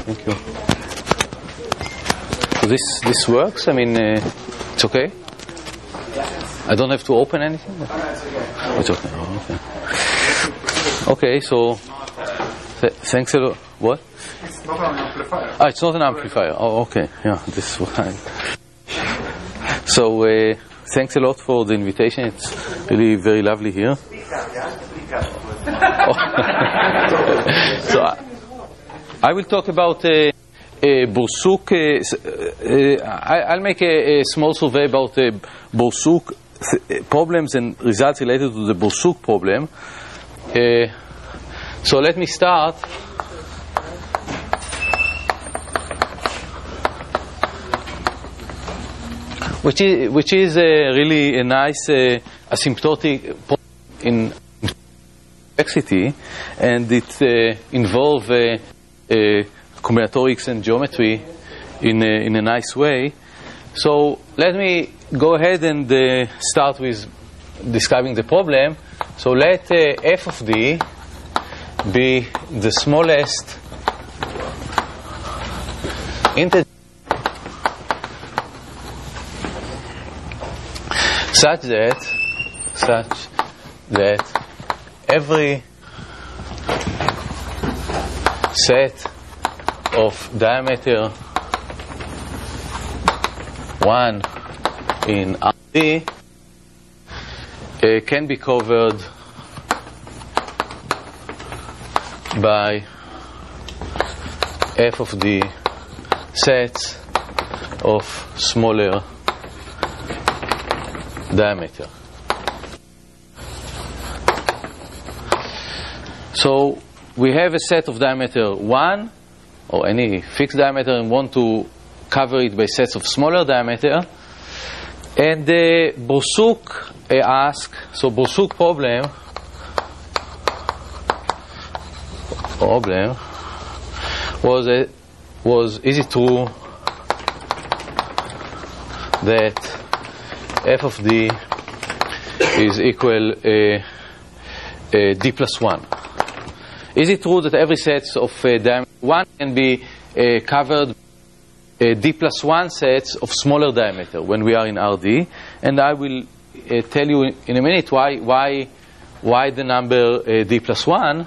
Thank you. So this works? I mean, it's okay? I don't have to open anything? It's okay. Oh, okay. Okay, so thanks a lot. What? It's not an amplifier. It's not an amplifier. Oh, okay. Yeah, this is what I... So, thanks a lot for the invitation. It's really very lovely here. So, I will talk about Borsuk. I'll make a small survey about Borsuk problems and results related to the Borsuk problem. So let me start. Which is really a nice asymptotic in complexity, and it involves combinatorics and geometry in a nice way. So let me go ahead and start with describing the problem. So let f of d be the smallest integer such that every set of diameter 1 in RD can be covered by f of d sets of smaller diameter. So we have a set of diameter 1 or any fixed diameter and want to cover it by sets of smaller diameter. And the Borsuk asks, so Borsuk problem was is it true that f of d is equal d plus 1? Is it true that every set of diameter 1 can be covered d plus 1 sets of smaller diameter when we are in RD? And I will tell you in a minute why the number d plus 1.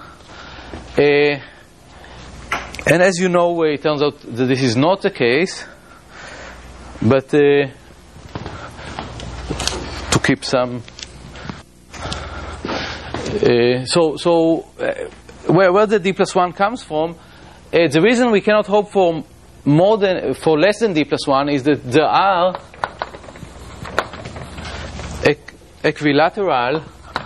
And as you know, it turns out that this is not the case, but to keep some where the d plus 1 comes from, the reason we cannot hope for less than d plus 1 is that there are equilateral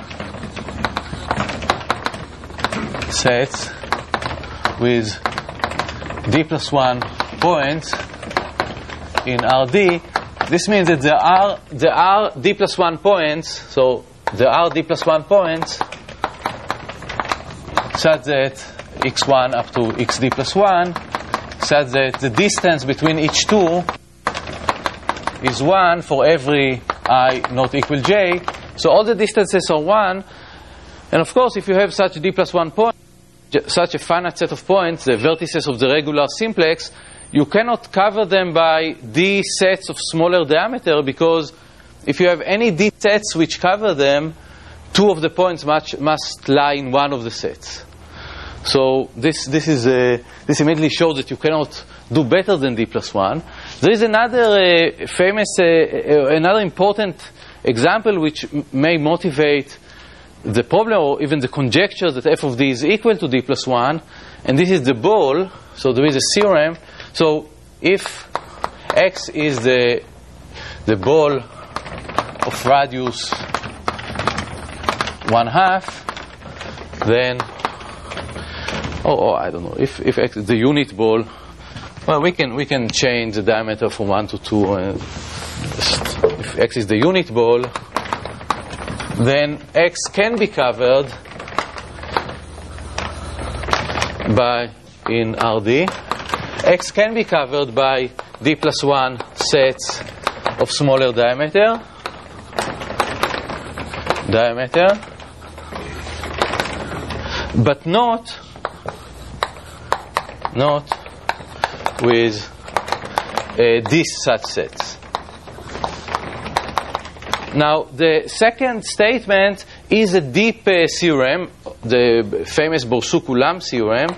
sets with d plus 1 points in RD. This means that there are d plus 1 points, so there are d plus 1 points such that x1 up to xd plus 1, such that the distance between each two is 1 for every I not equal j. So all the distances are 1. And of course, if you have such d plus 1 point, such a finite set of points, the vertices of the regular simplex, you cannot cover them by d sets of smaller diameter, because if you have any d sets which cover them, two of the points must lie in one of the sets. So this immediately shows that you cannot do better than d plus 1. There is another another important example which may motivate the problem or even the conjecture that f of d is equal to d plus 1, and this is the ball. So there is a theorem. So if x is the ball of radius 1/2, then I don't know, if x is the unit ball, well, we can change the diameter from 1 to 2. If x is the unit ball, then x can be covered by, in RD, x can be covered by d plus 1 sets of smaller diameter, but not with these such sets. Now, the second statement is a deep theorem, the famous Borsuk-Ulam theorem.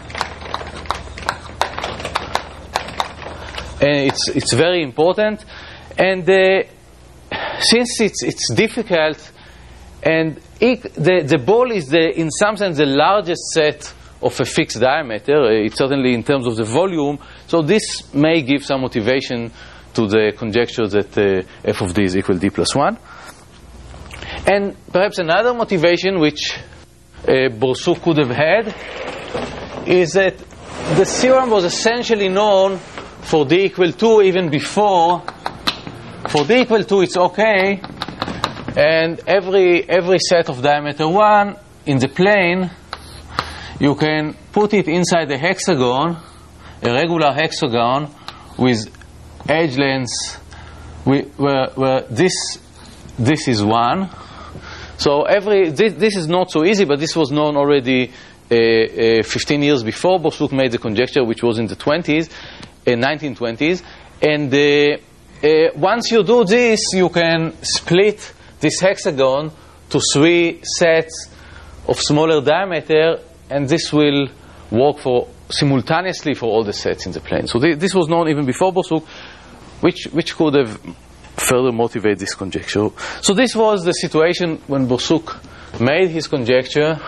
And it's very important. And since it's difficult, and the ball is, in some sense, the largest set of a fixed diameter, it's certainly in terms of the volume, so this may give some motivation to the conjecture that f of d is equal to d plus 1. And perhaps another motivation which Borsuk could have had is that the theorem was essentially known for d equal 2 even before. For d equal 2 it's okay, and every set of diameter 1 in the plane, you can put it inside the hexagon, a regular hexagon with edge lengths where this is 1. So this is not so easy, but this was known already 15 years before Borsuk made the conjecture, which was in the 1920s. And once you do this, you can split this hexagon to 3 sets of smaller diameter, and this will work simultaneously for all the sets in the plane. So this was known even before Borsuk, which could have further motivated this conjecture. So this was the situation when Borsuk made his conjecture.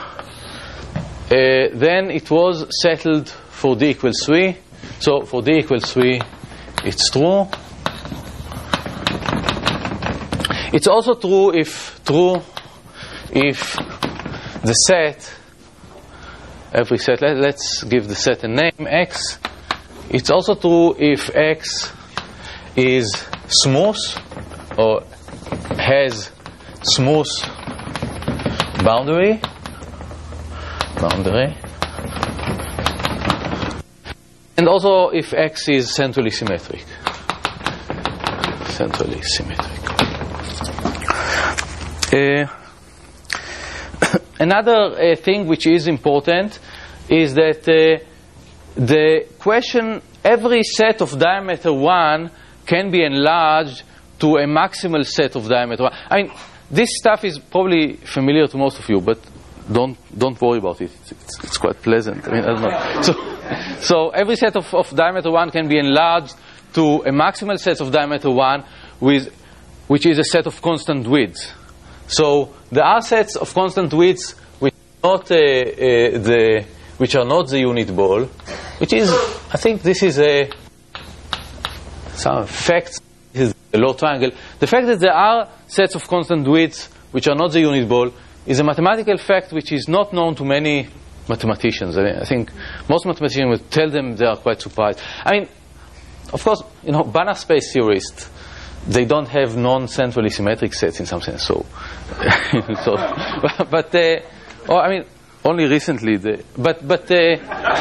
Then it was settled for d equals 3. So for d equals 3, it's true. It's also true if the set, every set, let's give the set a name, x. It's also true if x is smooth or has smooth boundary, and also if x is centrally symmetric. Another thing which is important is that the question, every set of diameter 1 can be enlarged to a maximal set of diameter 1. I mean, this stuff is probably familiar to most of you, but don't worry about it. It's quite pleasant. I mean, I don't know. So every set of diameter 1 can be enlarged to a maximal set of diameter 1 which is a set of constant widths. So there are sets of constant widths which are not the unit ball, which is, I think this is some facts. This is a low triangle. The fact that there are sets of constant widths which are not the unit ball is a mathematical fact which is not known to many mathematicians. I think most mathematicians will tell them they are quite surprised. I mean, of course, Banach space theorists, they don't have non-centrally symmetric sets in some sense. So, I mean, only recently. But there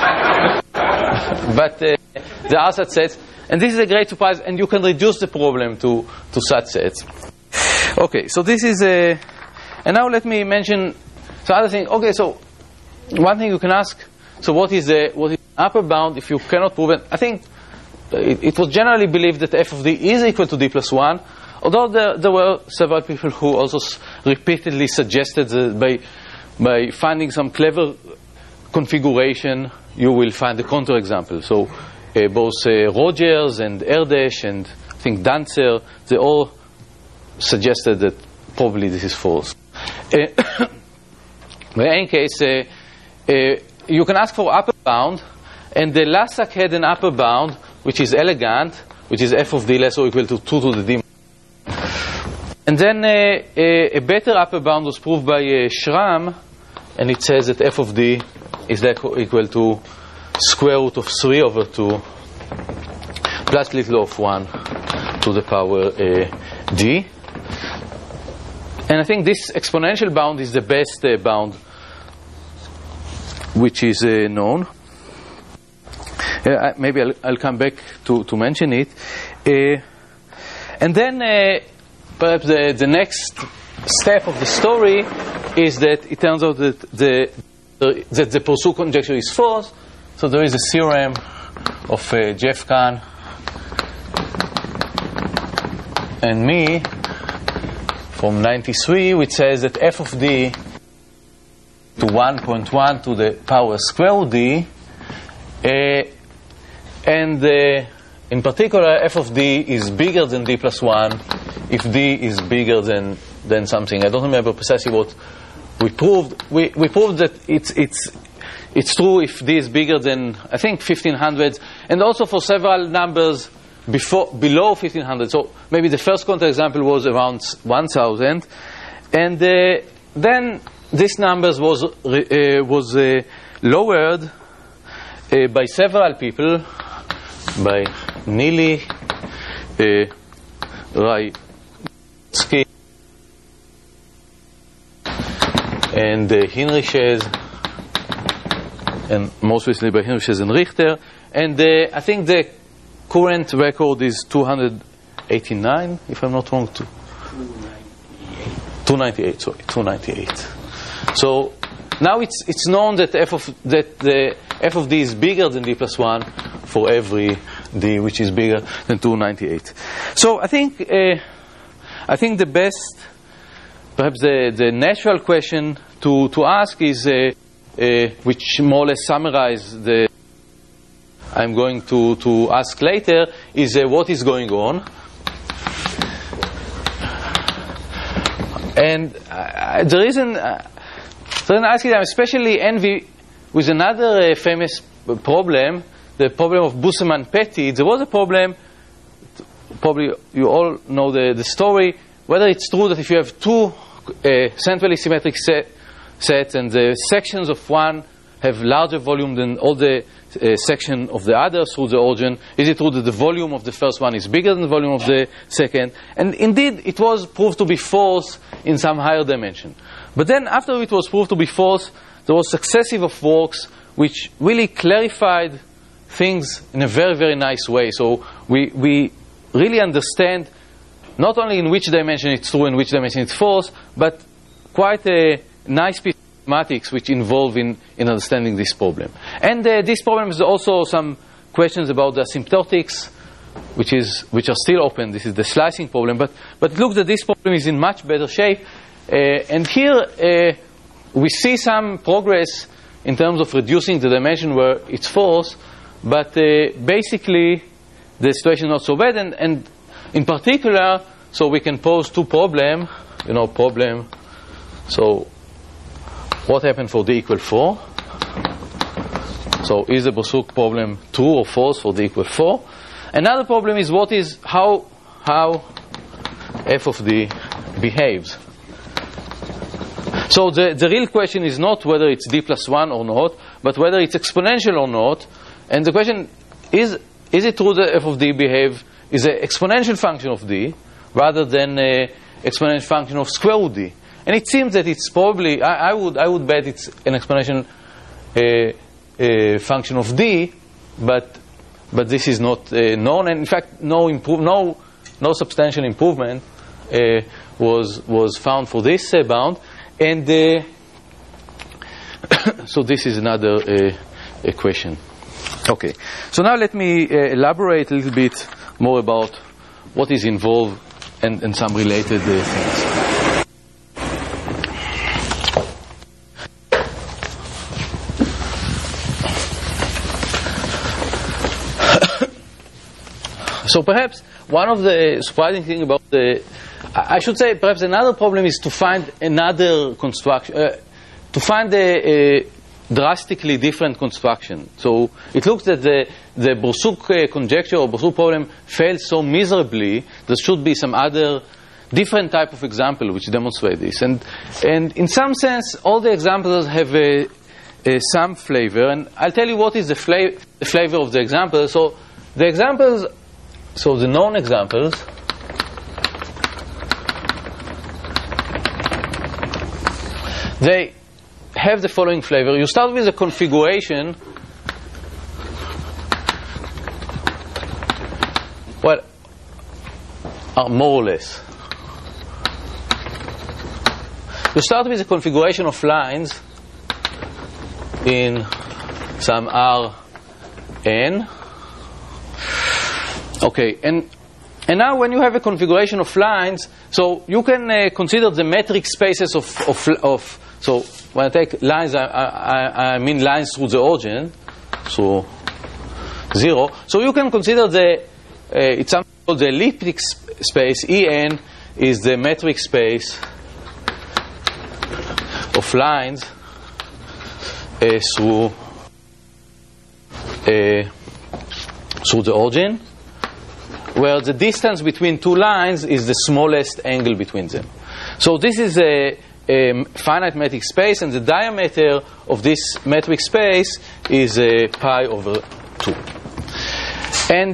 are such sets, and this is a great surprise. And you can reduce the problem to such sets. Okay, so this is a. And now let me mention some other thing. Okay, so one thing you can ask. So what is the upper bound if you cannot prove it? I think. It was generally believed that f of d is equal to d plus 1, although there were several people who also repeatedly suggested that by finding some clever configuration, you will find a counterexample. So both Rogers and Erdős and I think Danzer, they all suggested that probably this is false. But in any case, you can ask for upper bound, and the Lassak had an upper bound which is elegant, which is f of d less or equal to 2 to the d. And then a better upper bound was proved by Schramm, and it says that f of d is equal to square root of 3 over 2 plus little of 1 to the power d. And I think this exponential bound is the best bound which is known. Maybe I'll come back to mention it. And then perhaps the next step of the story is that it turns out that the Borsuk conjecture is false. So there is a theorem of Jeff Kahn and me from 93, which says that f of d to 1.1 to the power square d, and in particular f of d is bigger than d plus 1 if d is bigger than something. I don't remember precisely what we proved. We proved that it's true if d is bigger than, I think, 1500, and also for several numbers below 1500. So maybe the first counterexample was around 1000, and then this numbers was lowered by several people, by Neely, Raitsky, and Hinrichs, and most recently by Hinrichs and Richter. And I think the current record is 289, if I'm not wrong. 298. Sorry, 298. So now it's known that the f of d is bigger than d plus 1 for every d which is bigger than 298. So I think the best, perhaps the natural question to ask is, which more or less summarize the I'm going to ask later, is what is going on. And the reason I ask it, I'm especially envy with another famous problem, the problem of Buseman-Petit. There was a problem, probably you all know the story, whether it's true that if you have two centrally symmetric sets and the sections of one have larger volume than all the section of the other through the origin, is it true that the volume of the first one is bigger than the volume of the second? And indeed, it was proved to be false in some higher dimension. But then after it was proved to be false, there was successive of works which really clarified things in a very, very nice way. So we really understand not only in which dimension it's true and which dimension it's false, but quite a nice piece of mathematics which involve in understanding this problem. And this problem is also some questions about the asymptotics, which are still open. This is the slicing problem, but it looks that this problem is in much better shape. And here we see some progress in terms of reducing the dimension where it's false, but basically the situation is not so bad. And in particular, so we can pose two problems. So what happened for d equal 4? So is the Borsuk problem true or false for d equal 4? Another problem is how f of d behaves. So the real question is not whether it's d plus 1 or not, but whether it's exponential or not. And the question is it true that f of d is an exponential function of d rather than an exponential function of square root d? And it seems that it's probably, I would bet it's an exponential function of d, but this is not known. And in fact, no substantial improvement was found for this bound. And so this is another question. Okay, so now let me elaborate a little bit more about what is involved and some related things. So perhaps one of the surprising things about I should say perhaps another problem is to find another construction, to find a drastically different construction. So it looks that the Borsuk conjecture or Borsuk problem failed so miserably, there should be some other different type of example which demonstrate this. And in some sense, all the examples have some flavor. And I'll tell you what is the flavor of the example. So the examples, so the known examples, they have the following flavor. You start with a configuration, well, more or less. You start with a configuration of lines in some Rn, Okay, and now when you have a configuration of lines, so you can consider the metric spaces of so when I take lines, I mean lines through the origin, so 0. So you can consider it's something called the elliptic space. En is the metric space of lines through the origin, where the distance between two lines is the smallest angle between them. So this is a finite metric space, and the diameter of this metric space is pi over 2. And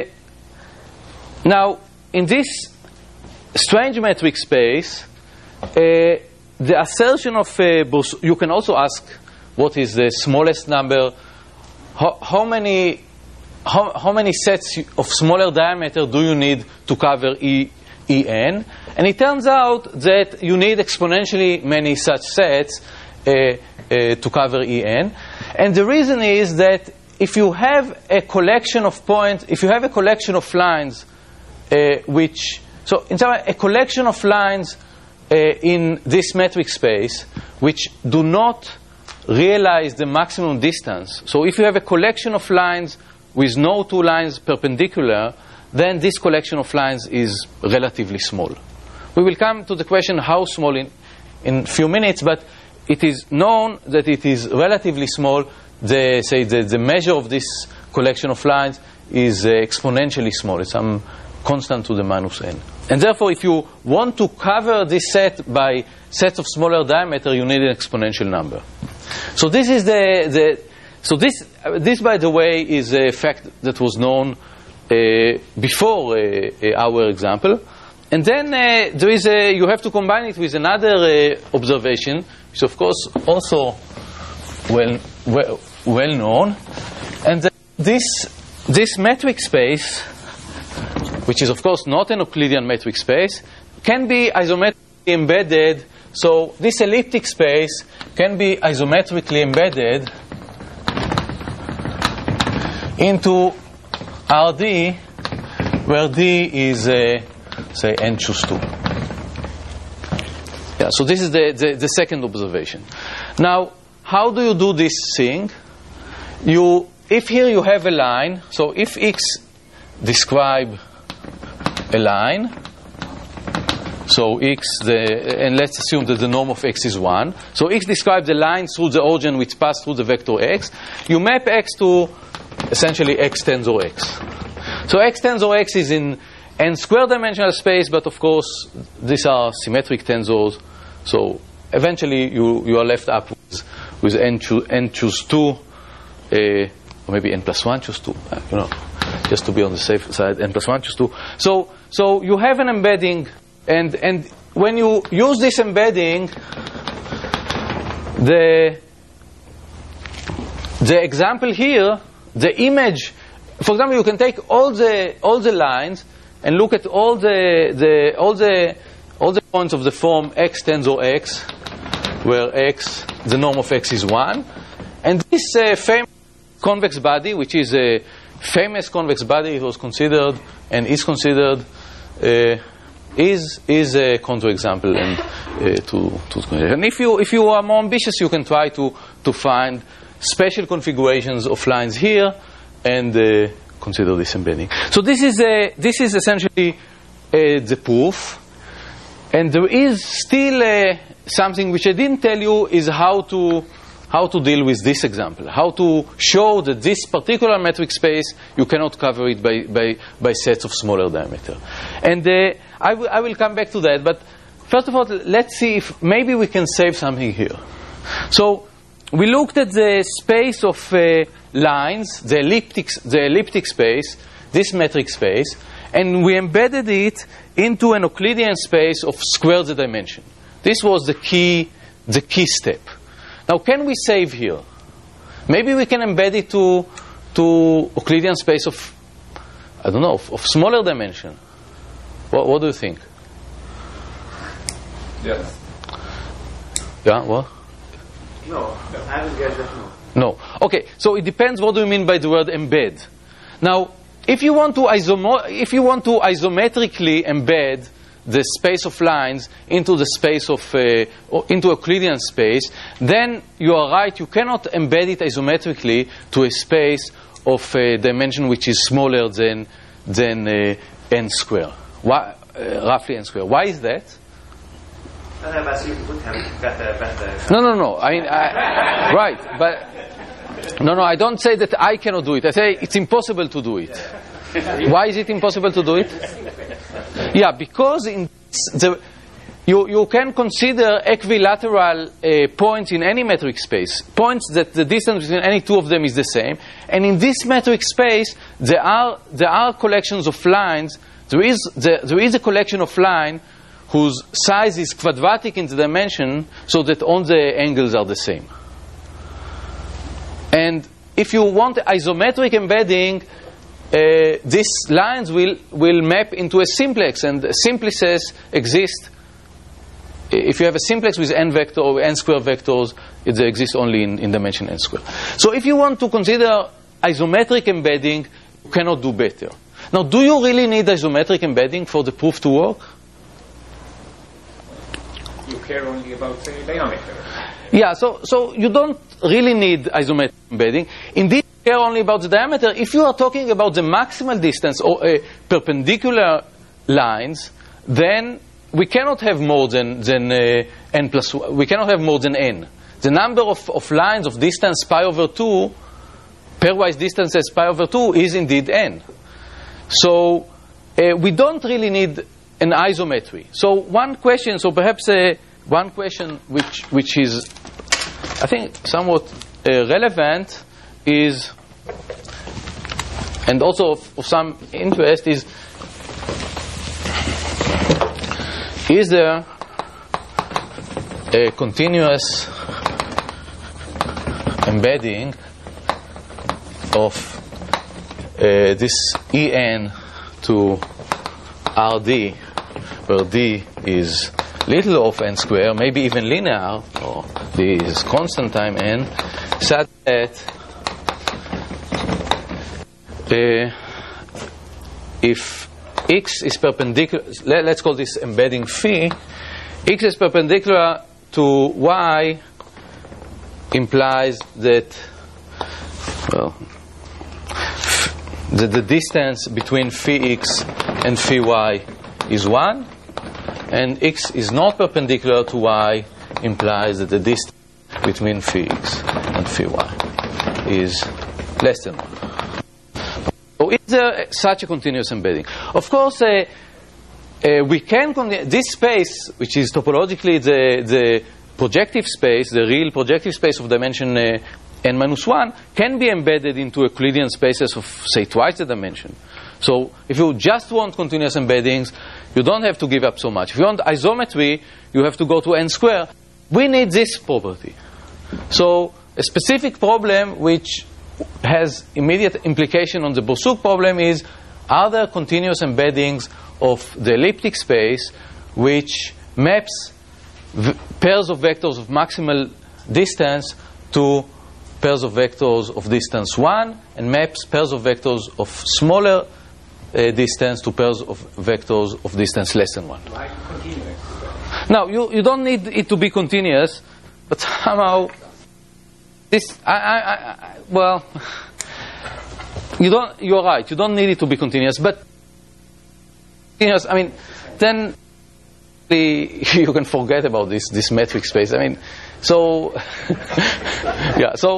now, in this strange metric space, the assertion of you can also ask what is the smallest number, how many sets of smaller diameter do you need to cover En? And it turns out that you need exponentially many such sets to cover En. And the reason is that if you have a collection of points, if you have a collection of lines, a collection of lines in this metric space which do not realize the maximum distance. So if you have a collection of lines with no two lines perpendicular, then this collection of lines is relatively small. We will come to the question how small in a few minutes, but it is known that it is relatively small. The measure of this collection of lines is exponentially small. It's some constant to the minus n. And therefore, if you want to cover this set by sets of smaller diameter, you need an exponential number. So this is this, by the way, is a fact that was known before our example. And then there is you have to combine it with another observation, which of course also well known, and this metric space, which is of course not an Euclidean metric space, can be isometrically embedded. So this elliptic space can be isometrically embedded into Rd, where D is say n choose 2. Yeah, so this is the second observation. Now, how do you do this thing? If here you have a line, so if X describe a line, so X, and let's assume that the norm of X is 1. So X describes the line through the origin which pass through the vector X. You map X to essentially X tensor X. So X tensor X is in n square dimensional space, but of course these are symmetric tensors. So eventually you are left up with n choose 2, or maybe n plus 1 choose 2, just to be on the safe side, n plus 1 choose 2. So you have an embedding, and when you use this embedding, the example here, the image, for example, you can take all the lines and look at all the points of the form X tensor X, where X, the norm of X is 1, and this famous convex body, which is a famous convex body, it was considered and is considered is a counterexample, and and if you are more ambitious, you can try to find special configurations of lines here and consider this embedding. So this is essentially the proof, and there is still something which I didn't tell you, is how to deal with this example, how to show that this particular metric space you cannot cover it by sets of smaller diameter. And I will come back to that, but first of all, let's see if maybe we can save something here. So we looked at the space of lines, the elliptic space, this metric space, and we embedded it into an Euclidean space of square the dimension. This was the key step. Now, can we save here? Maybe we can embed it to Euclidean space of, I don't know, of smaller dimension. What do you think? Yes. Yeah, what? No, I will guess that no. No. Okay, so it depends what do you mean by the word embed. Now, if you want to isometrically embed the space of lines into the space of into Euclidean space, then you are right. You cannot embed it isometrically to a space of dimension which is smaller than n square. Why, roughly n square. Why is that? No. Right, but no. I don't say that I cannot do it. I say it's impossible to do it. Why is it impossible to do it? Yeah, because you can consider equilateral points in any metric space, points that the distance between any two of them is the same. And in this metric space, there are collections of lines. There is a collection of lines whose size is quadratic in the dimension, so that all the angles are the same. And if you want isometric embedding, these lines will map into a simplex, and simplices exist. If you have a simplex with n vector or n square vectors, they exist only in dimension n square. So if you want to consider isometric embedding, you cannot do better. Now, do you really need isometric embedding for the proof to work? You care only about the diameter. Yeah, so you don't really need isometric embedding. Indeed, you care only about the diameter. If you are talking about the maximal distance or perpendicular lines, then we cannot have more than n plus 1. We cannot have more than n. The number of lines of distance pi over 2, pairwise distances pi over 2, is indeed n. So we don't really need an isometry. So one question which is, I think, somewhat relevant is, and also of some interest, is there a continuous embedding of this En to Rd, where d is little of n square, maybe even linear, or d is constant time n, such that if x is perpendicular, let's call this embedding phi, x is perpendicular to y implies that, well, that the distance between phi x and phi y is 1, and x is not perpendicular to y implies that the distance between phi x and phi y is less than 1. So is there such a continuous embedding? Of course, we can this space, which is topologically the projective space, the real projective space of dimension n-1, can be embedded into Euclidean spaces of, say, twice the dimension. So if you just want continuous embeddings, you don't have to give up so much. If you want isometry, you have to go to n square. We need this property. So a specific problem which has immediate implication on the Borsuk problem is, are there continuous embeddings of the elliptic space which maps pairs of vectors of maximal distance to pairs of vectors of distance 1, and maps pairs of vectors of smaller distance to pairs of vectors of distance less than 1. Like continuous. Now, you don't need it to be continuous, but somehow this, well, you're right, you don't need it to be continuous, but continuous, I mean, then you can forget about this metric space. I mean, so yeah, so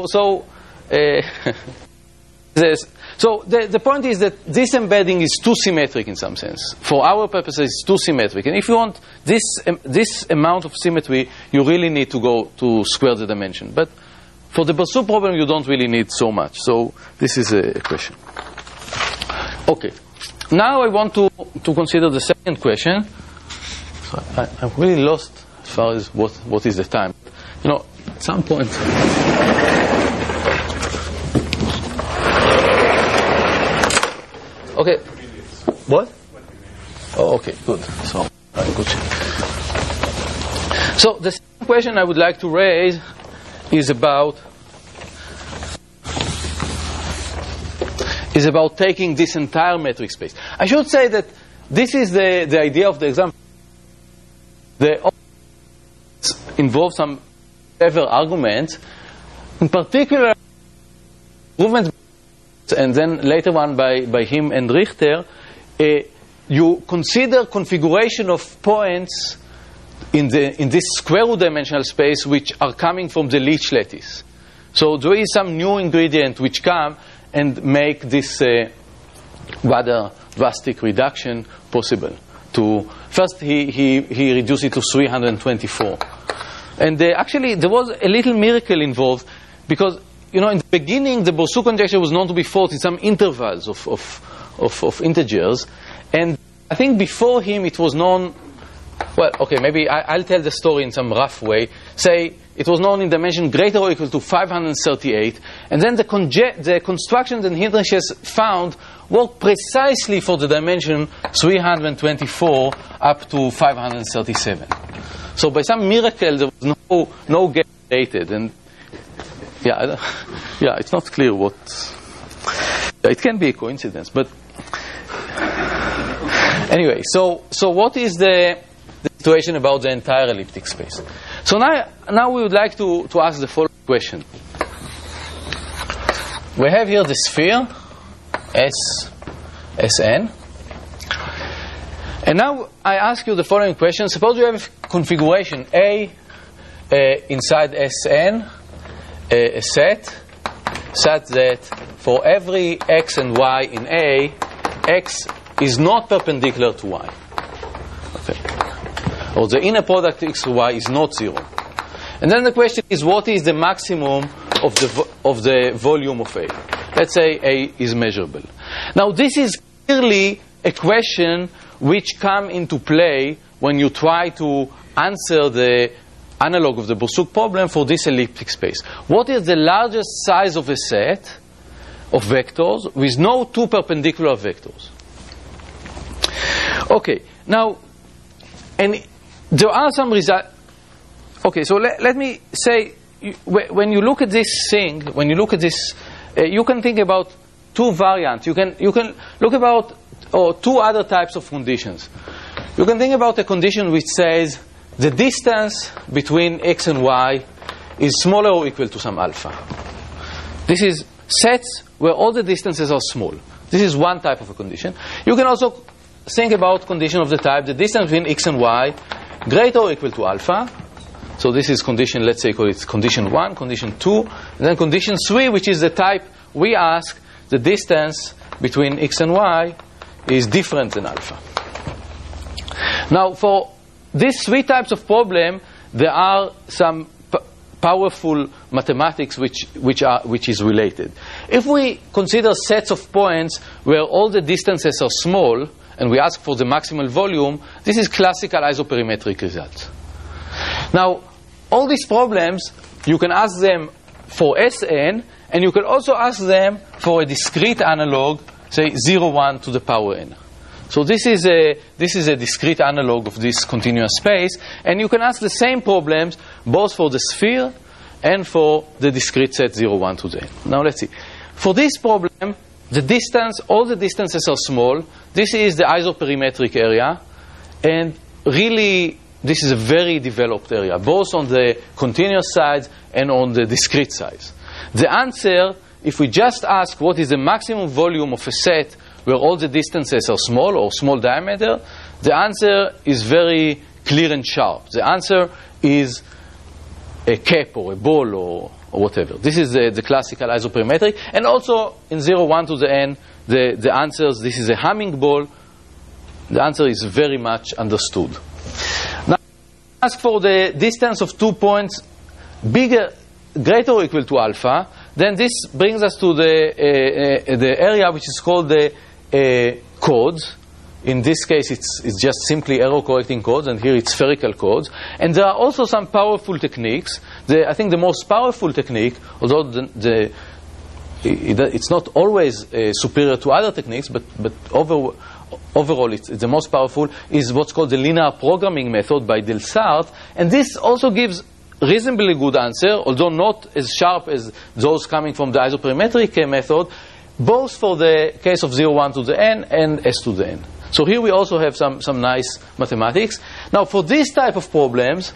the point is that this embedding is too symmetric in some sense. For our purposes, it's too symmetric. And if you want this amount of symmetry, you really need to go to square the dimension. But for the Borsuk problem, you don't really need so much. So this is a question. Okay. Now I want to consider the second question. So I'm really lost as far as what is the time. You know, at some point. Okay. What? Oh, okay, good. So, good. So the second question I would like to raise is about is about taking this entire metric space. I should say that this is the idea of the example. The involve some clever arguments, in particular improvements, and then later one by him and Richter. You consider configuration of points in this square root dimensional space which are coming from the Leech lattice. So there is some new ingredient which come and make this rather drastic reduction possible. First he reduced it to 324. And actually there was a little miracle involved, because in the beginning the Borsuk conjecture was known to be false in some intervals of integers, and I think before him it was known. Well, okay, maybe I'll tell the story in some rough way. Say it was known in dimension greater or equal to 538, and then the constructions and Hindrishes found work precisely for the dimension 324 up to 537. So by some miracle there was no gap dated, and it's not clear what. It can be a coincidence, but anyway. So what is the situation about the entire elliptic space? So now we would like to ask the following question. We have here the sphere Sn, and now I ask you the following question. Suppose we have configuration A inside Sn, a set such that for every x and y in A, x is not perpendicular to y. Okay. Or the inner product x to y is not 0. And then the question is, what is the maximum of the volume of A? Let's say A is measurable. Now this is clearly a question which come into play when you try to answer the analog of the Borsuk problem for this elliptic space. What is the largest size of a set of vectors with no two perpendicular vectors? Okay, now, and there are some results. Okay, so let me say, when you look at this thing, when you look at this, you can think about two variants. You can look about two other types of conditions. You can think about a condition which says the distance between x and y is smaller or equal to some alpha. This is sets where all the distances are small. This is one type of a condition. You can also think about condition of the type the distance between x and y greater or equal to alpha. So this is condition, let's say call it condition 1, condition 2, and then condition 3, which is the type we ask the distance between x and y is different than alpha. Now for these three types of problem, there are some powerful mathematics which is related. If we consider sets of points where all the distances are small and we ask for the maximal volume, this is classical isoperimetric results. Now, all these problems, you can ask them for Sn, and you can also ask them for a discrete analog, say 0, 1 to the power n. So this is a discrete analog of this continuous space, and you can ask the same problems both for the sphere and for the discrete set 0, 1 to the n. Now let's see. For this problem, the distance, all the distances are small. This is the isoperimetric area, and really this is a very developed area, both on the continuous sides and on the discrete sides. The answer, if we just ask what is the maximum volume of a set where all the distances are small or small diameter, the answer is very clear and sharp. The answer is a cap or a ball or whatever. This is the classical isoperimetric. And also in 0, 1 to the n, the answers, this is a Hamming ball. The answer is very much understood. Now, ask for the distance of 2 points greater or equal to alpha. Then this brings us to the area which is called the codes. In this case, it's just simply error correcting codes, and here it's spherical codes. And there are also some powerful techniques. I think the most powerful technique, although it's not always superior to other techniques, but overall it's the most powerful, is what's called the linear programming method by Delsart. And this also gives reasonably good answer, although not as sharp as those coming from the isoperimetric method. both for the case of 0, 1 to the n and s to the n. So here we also have some nice mathematics. Now for this type of problems,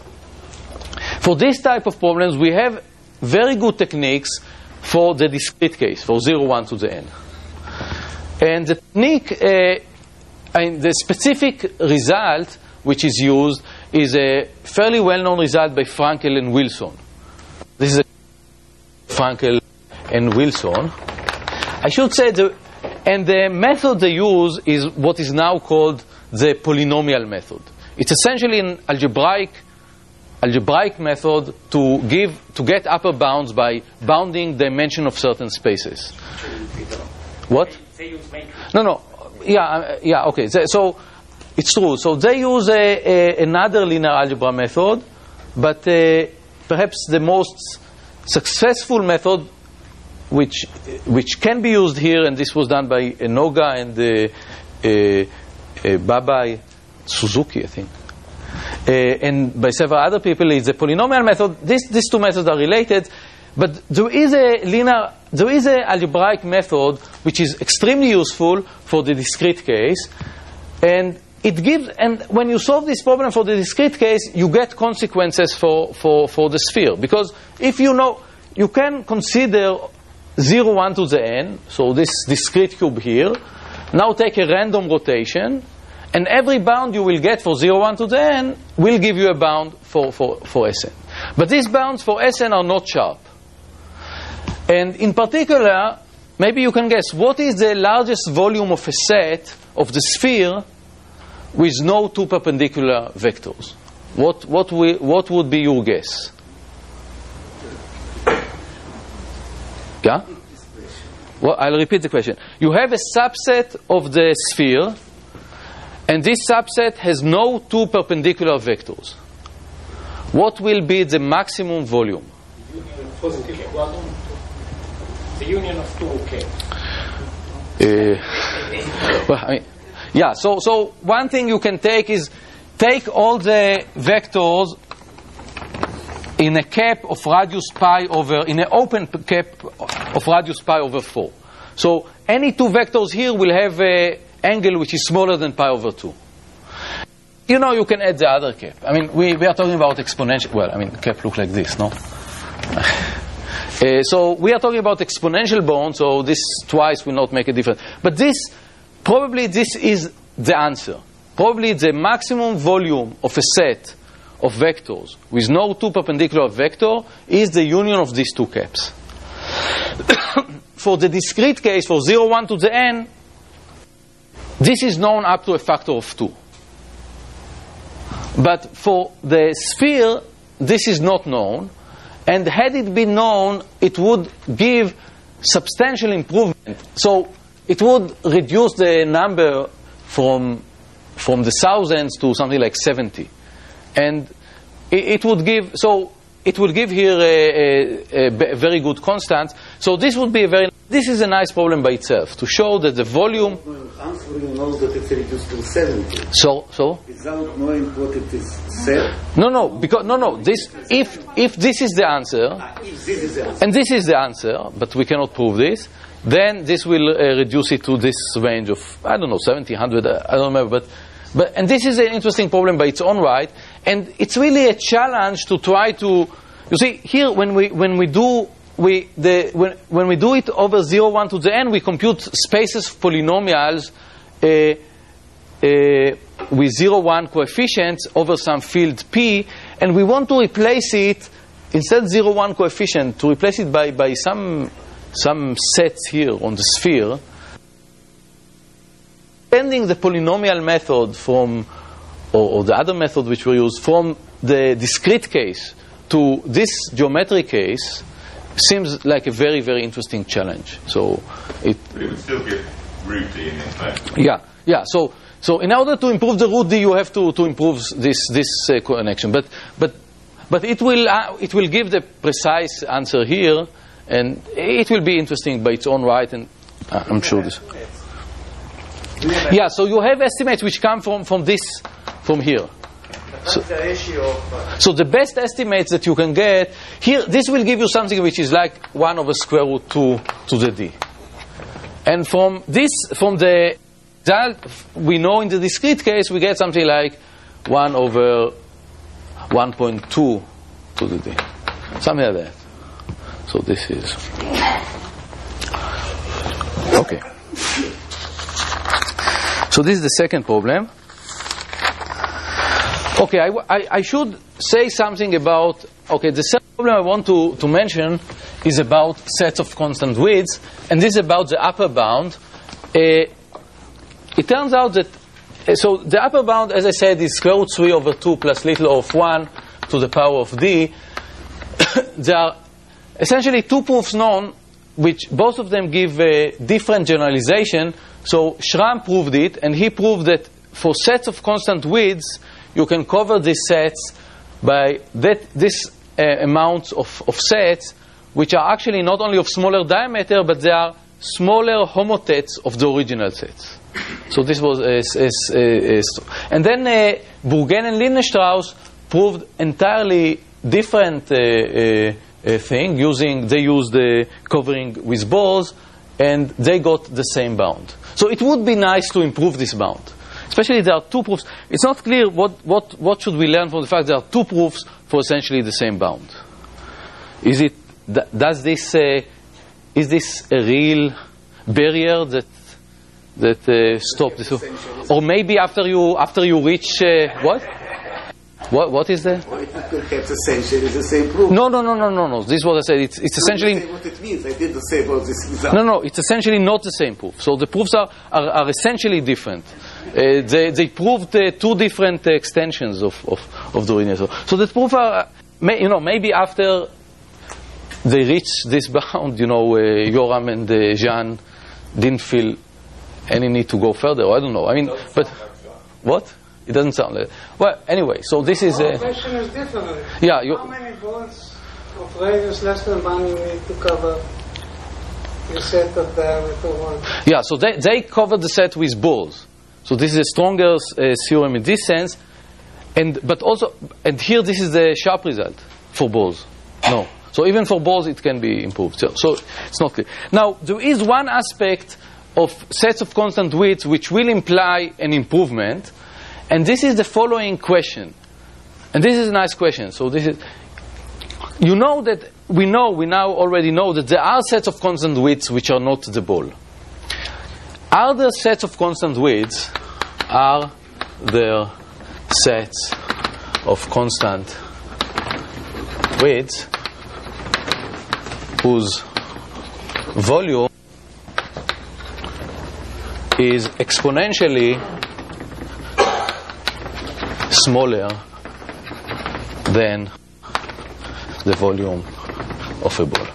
we have very good techniques for the discrete case, for 0, 1 to the n. And the technique, the specific result which is used is a fairly well-known result by Frankel and Wilson. This is a Frankel and Wilson. I should say, and the method they use is what is now called the polynomial method. It's essentially an algebraic method to get upper bounds by bounding dimension of certain spaces. What? No. Yeah. Okay. So it's true. So they use another linear algebra method, but perhaps the most successful method, which can be used here, and this was done by Noga and Babai Suzuki, I think, and by several other people, is the polynomial method. These two methods are related, but there is a algebraic method which is extremely useful for the discrete case, and it gives. And when you solve this problem for the discrete case, you get consequences for the sphere, because if you know, you can consider 0, 1 to the n, so this discrete cube here, now take a random rotation, and every bound you will get for 0, 1 to the n will give you a bound for Sn. But these bounds for Sn are not sharp. And in particular, maybe you can guess, what is the largest volume of a set of the sphere with no two perpendicular vectors? What would be your guess? Yeah? Well, I'll repeat the question. You have a subset of the sphere, and this subset has no two perpendicular vectors. What will be the maximum volume? The union of two, okay. Yeah, so one thing you can take is take all the vectors in a cap of radius pi over, in an open cap of radius pi over 4. So any two vectors here will have an angle which is smaller than pi over 2. You know, you can add the other cap. I mean, we are talking about exponential. Well, I mean, cap look like this, no? So we are talking about exponential bones, so this twice will not make a difference. But probably this is the answer. Probably the maximum volume of a set of vectors with no two perpendicular vector is the union of these two caps. For the discrete case, for 0, 1 to the n, this is known up to a factor of 2. But for the sphere, this is not known. And had it been known, it would give substantial improvement. So it would reduce the number from the thousands to something like 70. And it would give here a very good constant. So this would be this is a nice problem by itself, to show that the volume. Answering knows that it's reduced to 70. So without knowing what it is said. No. This if this is the answer, If this is the answer, and this is the answer, but we cannot prove this, then this will reduce it to this range of 70, 100. I don't remember, but and this is an interesting problem by its own right, and it's really a challenge to try to. You see, here when we do it over 0, 1 to the n, we compute spaces of polynomials with 0, 1 coefficients over some field P, and we want to replace it, instead 0, 1 coefficient, to replace it by some sets here on the sphere. Extending the polynomial method from, or the other method which we use, from the discrete case to this geometric case seems like a very, very interesting challenge. So But it would still get root D in effect. Yeah. So in order to improve the root D, you have to improve this connection. But it will give the precise answer here, and it will be interesting by its own right. And I'm sure this. Yeah. So you have estimates which come from here. So the best estimates that you can get here, this will give you something which is like 1 over square root 2 to the d. And from the result we know in the discrete case, we get something like 1 over 1.2 to the d. Something like that. So this is... Okay. So this is the second problem. Okay, I should say something about... Okay, the second problem I want to mention is about sets of constant widths, and this is about the upper bound. It turns out that... So the upper bound, as I said, is square root 3 over 2 plus little o of 1 to the power of d. There are essentially two proofs known, which both of them give a different generalization. So Schramm proved it, and he proved that for sets of constant widths, you can cover these sets by this amount of sets, which are actually not only of smaller diameter, but they are smaller homotets of the original sets. So this was and then Bourgain and Lindenstrauss proved entirely different thing. They used covering with balls, and they got the same bound. So it would be nice to improve this bound. Especially there are two proofs. It's not clear what should we learn from the fact there are two proofs for essentially the same bound. Is this a real barrier that stop this? Or maybe after you reach what? What is that? Or it could have essentially the same proof. No. This is what I said. It's essentially... Say what it means. I didn't say about this result. No, it's essentially not the same proof. So the proofs are essentially different. They proved two different extensions of the original. So the proof are, maybe after they reached this bound, Yoram and Jean didn't feel any need to go further. I don't know. I mean, but what? It doesn't sound like... Well, anyway, so this is... The question is different. Yeah, how many balls of radius less than 1 you need to cover the set of diameter 1? Yeah, so they covered the set with balls. So this is a stronger theorem in this sense. And here this is the sharp result for balls. No. So even for balls it can be improved. So it's not clear. Now, there is one aspect of sets of constant widths which will imply an improvement. And this is the following question. And this is a nice question. So this is... we now already know that there are sets of constant widths which are not the ball. Are there sets of constant widths? Are there sets of constant widths whose volume is exponentially smaller than the volume of a ball.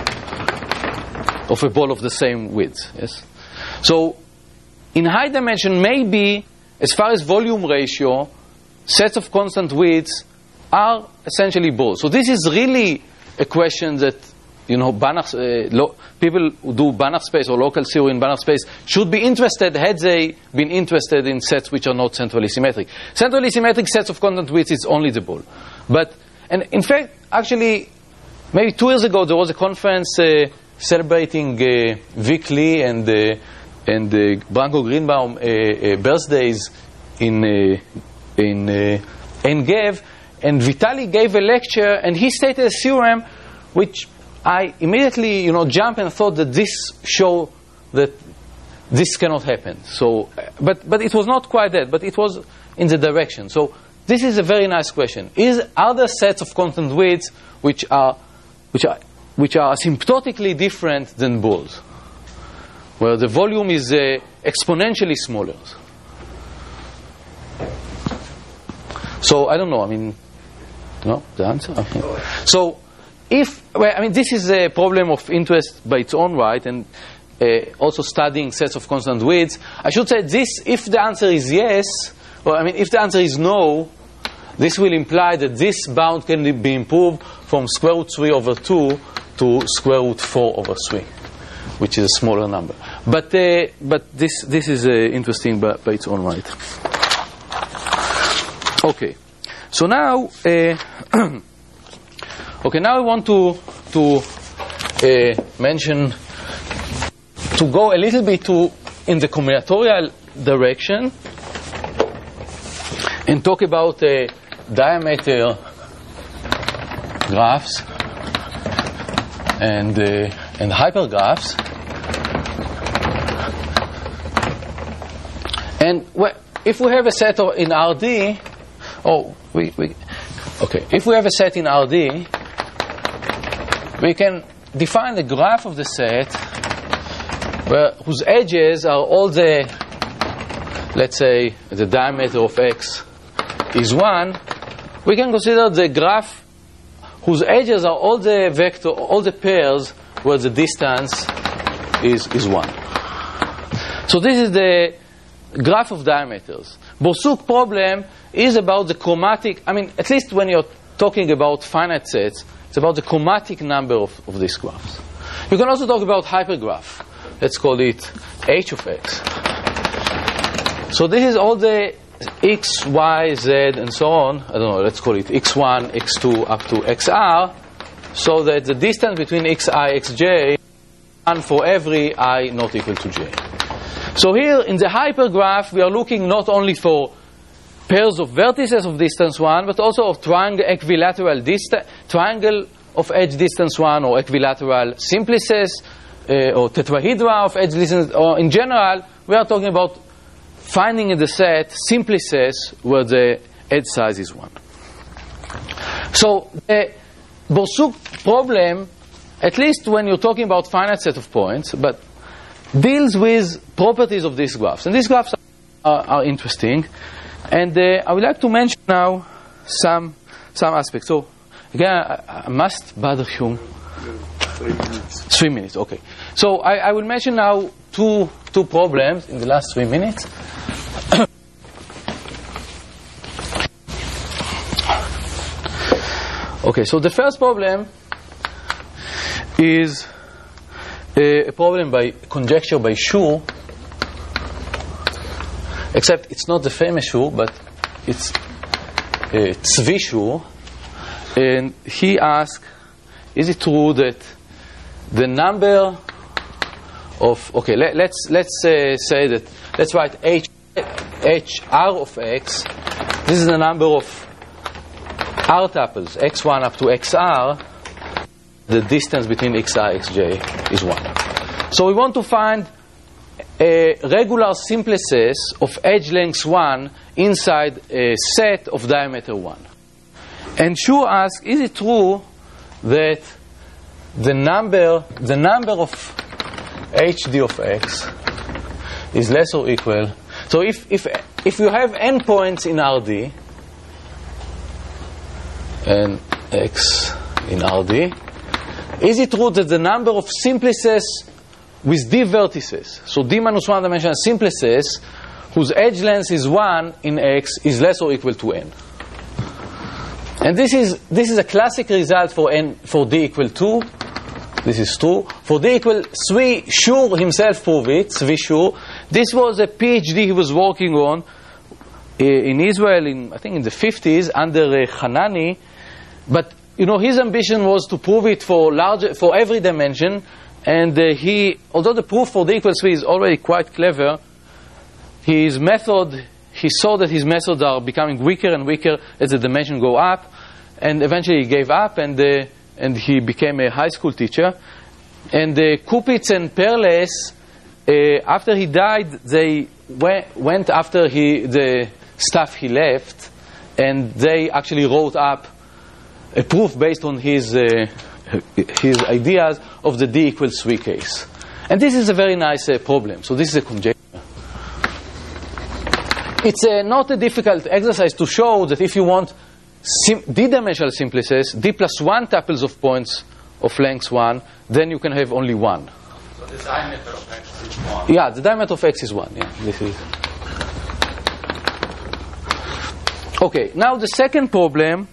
Of a ball of the same width, yes? So, in high dimension, maybe, as far as volume ratio, sets of constant widths are essentially balls. So this is really a question that, people who do Banach space or local theory in Banach space should be interested, had they been interested in sets which are not centrally symmetric. Centrally symmetric sets of constant widths is only the ball. And in fact, actually, maybe 2 years ago, there was a conference celebrating Vic Lee and Branko Greenbaum birthdays in Gev, and Vitali gave a lecture, and he stated a theorem which I immediately, jumped and thought that this show that this cannot happen. So, but it was not quite that, but it was in the direction. So this is a very nice question. Are there sets of constant widths which are asymptotically different than balls, where the volume is exponentially smaller? So I don't know. I mean, no, the answer. Okay. So this is a problem of interest by its own right, and also studying sets of constant widths. I should say this: if the answer is yes, if the answer is no, this will imply that this bound can be improved from square root 3 over 2 to square root 4 over 3, which is a smaller number. But this is interesting by its own right. Okay, so now now I want to mention to go a little bit in the combinatorial direction and talk about diameter graphs and hypergraphs. And if we have a set in RD, if we have a set in RD, we can define the graph of the set whose edges are all the, let's say, the diameter of X is 1. We can consider the graph whose edges are all the pairs where the distance is 1. So this is the graph of diameters. Borsuk problem is about the chromatic, at least when you're talking about finite sets, it's about the chromatic number of these graphs. You can also talk about hypergraph. Let's call it H of X. So this is all the X, Y, Z, and so on. I don't know, let's call it X1, X2, up to XR, so that the distance between Xi, Xj, and for every I not equal to j. So here in the hypergraph, we are looking not only for pairs of vertices of distance 1, but also of equilateral triangle of edge distance 1, or equilateral simplices, or tetrahedra of edge distance, or in general, we are talking about finding in the set simplices where the edge size is 1. So the Borsuk problem, at least when you're talking about finite set of points, but deals with properties of these graphs. And these graphs are interesting. And I would like to mention now some aspects. So again, I must bother you. 3 minutes. 3 minutes, okay. So I will mention now two problems in the last 3 minutes. Okay, so the first problem is a problem by conjecture by Schur, except it's not the famous Schur, but it's Tzvi Schur, and he asked, is it true that the number of, let's say that, let's write HR of X, this is the number of R tuples, X1 up to XR, the distance between Xi, Xj is 1. So we want to find a regular simplices of edge length 1 inside a set of diameter 1. And Schur asks, is it true that the number of HD of X is less or equal? So if you have n points in RD and X in RD, is it true that the number of simplices with D vertices, so D minus 1 dimensional simplices, whose edge length is 1 in X, is less or equal to n? And this is a classic result for D equal 2. This is true. For D equal 3, Schur himself proved it, Tzvi Schur. This was a PhD he was working on in Israel, I think in the 50s, under Hanani. But his ambition was to prove it for every dimension, and although the proof for D equals 3 is already quite clever, he saw that his methods are becoming weaker and weaker as the dimensions go up, and eventually he gave up, and he became a high school teacher. And Kupitz and Perles, after he died, they went after the stuff he left, and they actually wrote up a proof based on his ideas of the D equals 3 case. And this is a very nice problem. So this is a conjecture. It's not a difficult exercise to show that if you want D-dimensional simplices, D plus 1 tuples of points of length 1, then you can have only 1. So the diameter of X is 1. Yeah, the diameter of X is 1. Yeah, this is. Okay, now the second problem,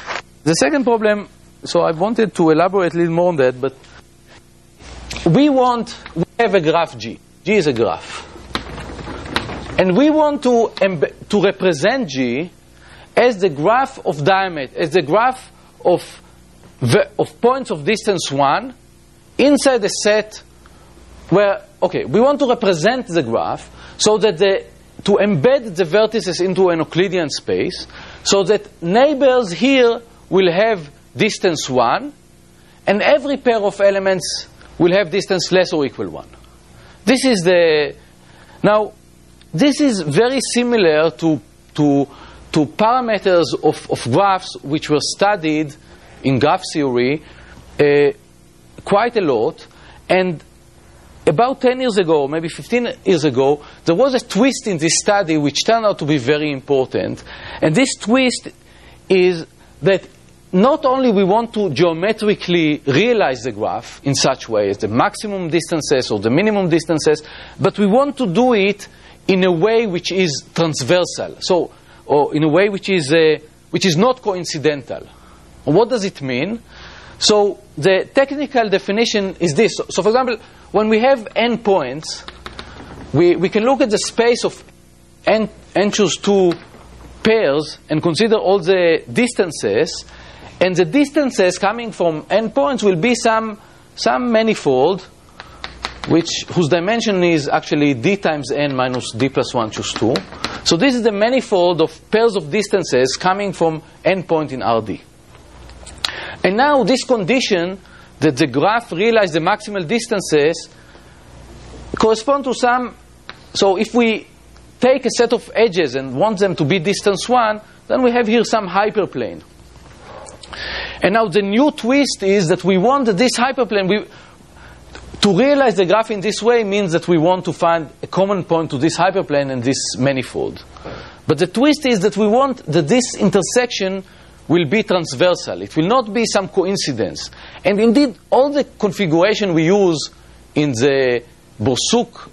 so I wanted to elaborate a little more on that, but we have a graph G. G is a graph. And we want to represent G as the graph of diameter, as the graph of points of distance 1 inside a set where we want to represent the graph so that to embed the vertices into an Euclidean space, so that neighbors here will have distance 1, and every pair of elements will have distance less or equal 1. This is now, this is very similar to parameters of graphs which were studied in graph theory quite a lot. And about 10 years ago, maybe 15 years ago, there was a twist in this study which turned out to be very important. And this twist is that not only we want to geometrically realize the graph in such way as the maximum distances or the minimum distances, but we want to do it in a way which is transversal, or in a way which is not coincidental. What does it mean? So the technical definition is this. So for example, when we have n points, we can look at the space of n choose 2 pairs and consider all the distances, and the distances coming from n points will be some manifold whose dimension is actually d times n minus d plus 1 choose 2. So this is the manifold of pairs of distances coming from n point in Rd. And now this condition that the graph realize the maximal distances correspond to some. So if we take a set of edges and want them to be distance 1, then we have here some hyperplane. And now the new twist is that we want that this hyperplane, to realize the graph in this way means that we want to find a common point to this hyperplane and this manifold. But the twist is that we want that this intersection will be transversal. It will not be some coincidence. And indeed, all the configuration we use in the Borsuk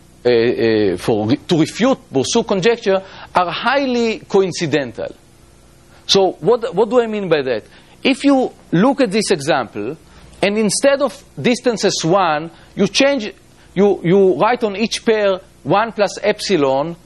to refute Borsuk conjecture are highly coincidental. So what do I mean by that? If you look at this example, and instead of distances 1, you write on each pair 1 plus epsilon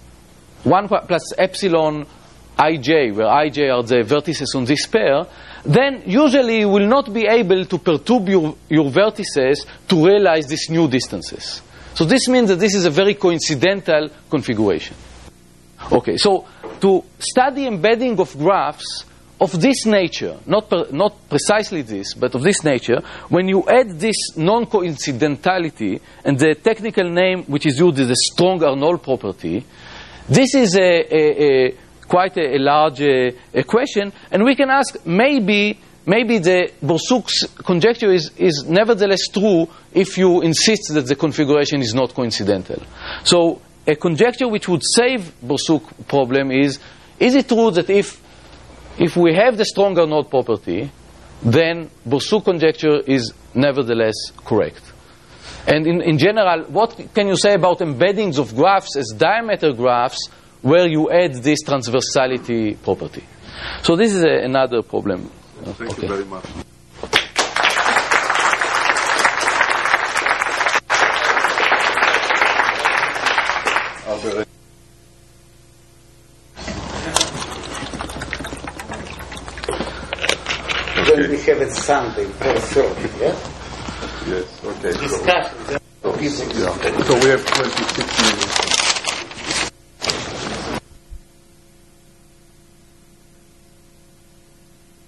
ij, where ij are the vertices on this pair, then usually you will not be able to perturb your vertices to realize these new distances. So this means that this is a very coincidental configuration. Okay, so to study embedding of graphs of this nature, not precisely this, but of this nature, when you add this non-coincidentality, and the technical name which is used is the strong Arnold property, this is quite a large question, and we can ask, maybe the Borsuk's conjecture is nevertheless true if you insist that the configuration is not coincidental. So a conjecture which would save Borsuk problem is it true that if we have the strong Arnold property, then Borsuk conjecture is nevertheless correct? And in general, what can you say about embeddings of graphs as diameter graphs where you add this transversality property? So this is another problem. Thank you very much. Then we have it Sunday, 4:30, yeah? Yes, okay. Discussion. So we have 26 minutes.